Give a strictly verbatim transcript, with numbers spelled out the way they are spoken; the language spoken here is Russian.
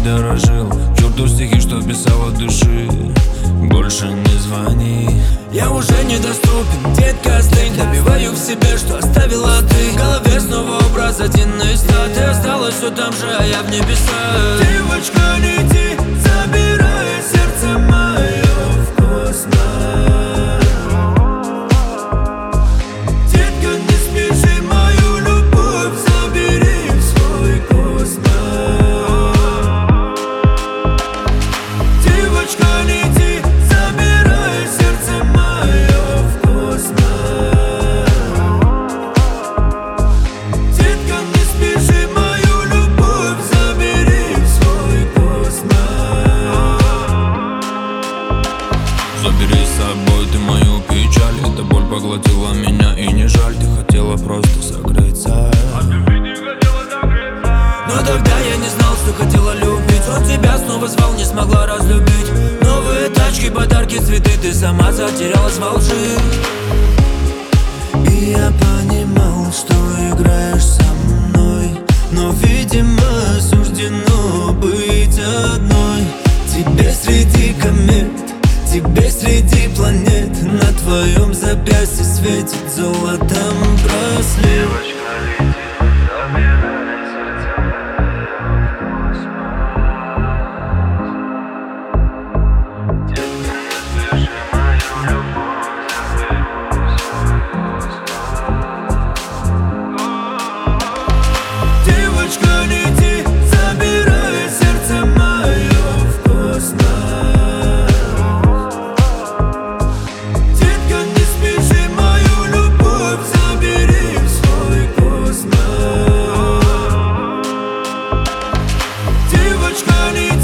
дорожил. К черту стихи, что писал от души. Больше не звони. Я уже недоступен, детка, остынь. Добиваю в себе, что оставила ты. В голове снова образ один из ста. Ты осталась все там же, а я в небесах. Девочка, лети, забирай сердце мое в космос. Детка, не спеши, мою любовь забери в свой космос. Девочка, лети, забирай сердце мое в космос. Детка, не спеши, мою любовь забери в свой космос. Забери с собой ты мою печаль. Эта боль поглотила меня, и не жаль. Ты хотела просто согреться, но тогда я не знал, что хотела любить. Он тебя снова звал, не смогла разлюбить. Новые тачки, подарки, цветы. Ты сама затерялась во лжи. И я понимал, что играешь со мной, но, видимо, суждено быть одной. Тебе среди комет, тебе среди планет. На твоем запястье светит золотом браслет. Девочка, лети, забирай сердце мое в космос. Детка, не спеши, мою любовь забери в свой космос. Девочка, лети.